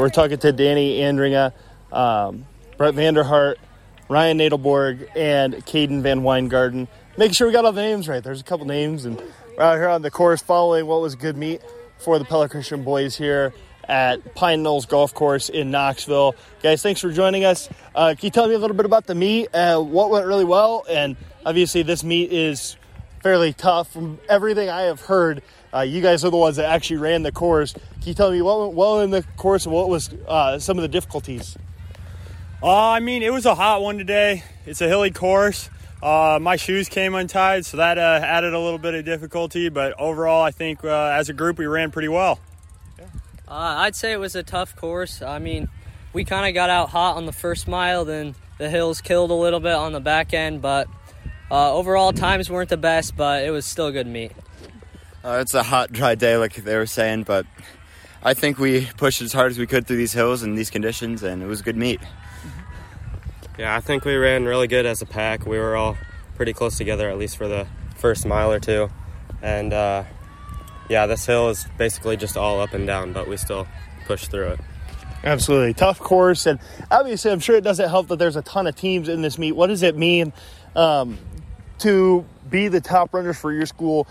We're talking to Danny Andringa, Brett Vanderhart, Ryan Nadelborg, and Caden Van Weingarten. Make sure we got all the names right. There's a couple names, and we're out here on the course following what was a good meet for the Pella Christian boys here at Pine Knolls Golf Course in Knoxville. Guys, thanks for joining us. Can you tell me a little bit about the meet, what went really well? And obviously this meet is fairly tough. From everything I have heard, you guys are the ones that actually ran the course. Can you tell me what went well in the course and what was some of the difficulties? It was a hot one today. It's a hilly course. My shoes came untied, so that added a little bit of difficulty. But overall, I think as a group, we ran pretty well. I'd say it was a tough course. We kind of got out hot on the first mile, then the hills killed a little bit on the back end. But overall, times weren't the best, but it was still a good meet. It's a hot, dry day, like they were saying, but I think we pushed as hard as we could through these hills and these conditions, and it was a good meet. Yeah, I think we ran really good as a pack. We were all pretty close together, at least for the first mile or two. And, this hill is basically just all up and down, but we still pushed through it. Absolutely. Tough course. And obviously, I'm sure it doesn't help that there's a ton of teams in this meet. What does it mean to be the top runners for your school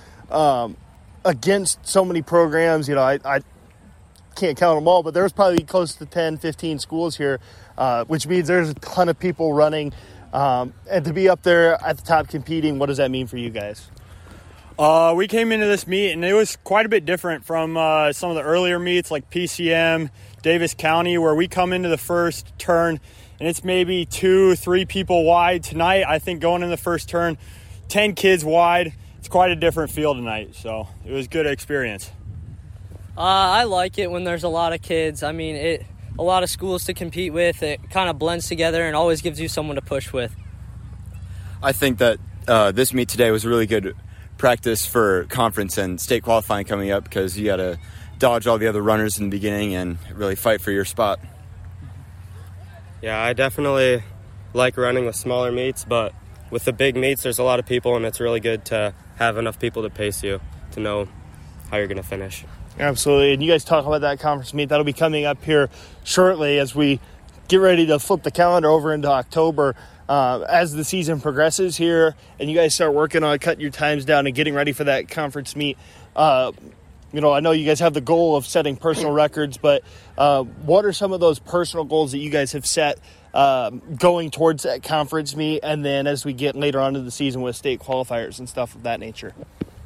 against so many programs? You know, I can't count them all, but there's probably close to 10, 15 schools here, which means there's a ton of people running. And to be up there at the top competing, what does that mean for you guys? We came into this meet, and it was quite a bit different from some of the earlier meets like PCM, Davis County, where we come into the first turn, and it's maybe 2-3 people wide. Tonight, I think going in the first turn, 10 kids wide. It's quite a different feel tonight, so it was a good experience. I like it when there's a lot of kids. A lot of schools to compete with. It kind of blends together and always gives you someone to push with. I think that this meet today was a really good practice for conference and state qualifying coming up, because you got to dodge all the other runners in the beginning and really fight for your spot. Yeah, I definitely like running with smaller meets, but with the big meets, there's a lot of people, and it's really good to have enough people to pace you to know how you're going to finish. Absolutely. And you guys talk about that conference meet. That'll be coming up here shortly as we get ready to flip the calendar over into October. As the season progresses here and you guys start working on cutting your times down and getting ready for that conference meet, I know you guys have the goal of setting personal records, but what are some of those personal goals that you guys have set going towards that conference meet, and then as we get later on in the season with state qualifiers and stuff of that nature?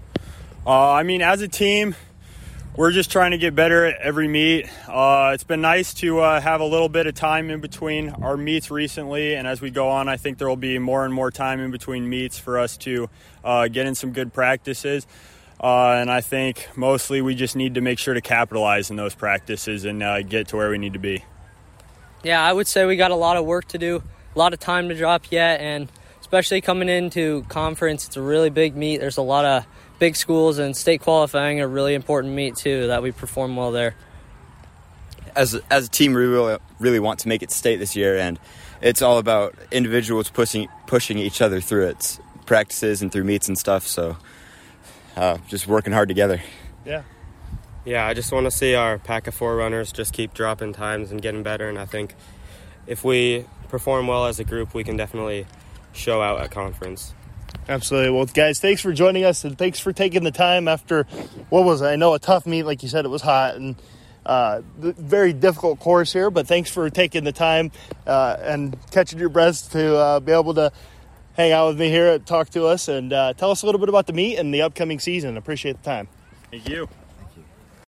As a team, we're just trying to get better at every meet. It's been nice to have a little bit of time in between our meets recently, and as we go on, I think there will be more and more time in between meets for us to get in some good practices. And I think mostly we just need to make sure to capitalize in those practices and get to where we need to be. Yeah, I would say we got a lot of work to do, a lot of time to drop yet, and especially coming into conference, it's a really big meet. There's a lot of big schools, and state qualifying a really important meet too, that we perform well there. As a team, we really want to make it state this year, and it's all about individuals pushing each other through its practices and through meets and stuff, so just working hard together. Yeah, I just want to see our pack of 4 runners just keep dropping times and getting better, and I think if we perform well as a group, we can definitely show out at conference. Absolutely. Well, guys, thanks for joining us, and thanks for taking the time after what was, I know, a tough meet. Like you said, it was hot and very difficult course here, but thanks for taking the time and catching your breath to be able to hang out with me here and talk to us and tell us a little bit about the meet and the upcoming season. Appreciate the time. Thank you.